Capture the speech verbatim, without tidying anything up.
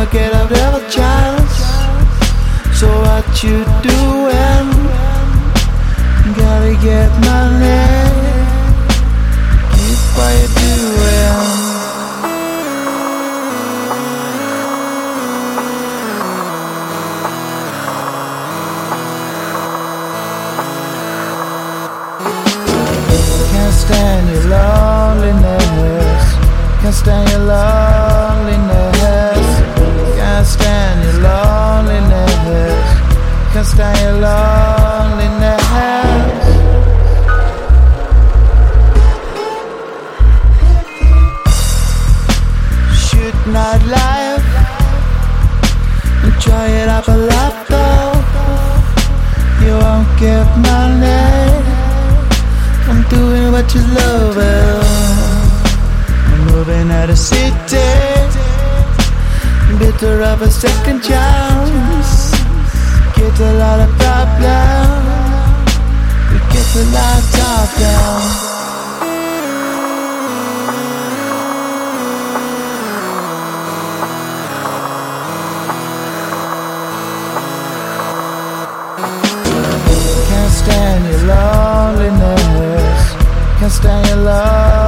get out of a chance. So what you doing? Gotta get money. Keep what you doing. Can't stand your loneliness. Can't stand your loneliness. Can't stand your loneliness. Can't stand your loneliness. Shoot not life. Enjoy it up a lot though. You won't get money. I'm doing what you love. I'm moving out of city. Bitter of a second chance. Get a lot of problems. We get a lot of problems. Can't stand your loneliness. Can't stand your love.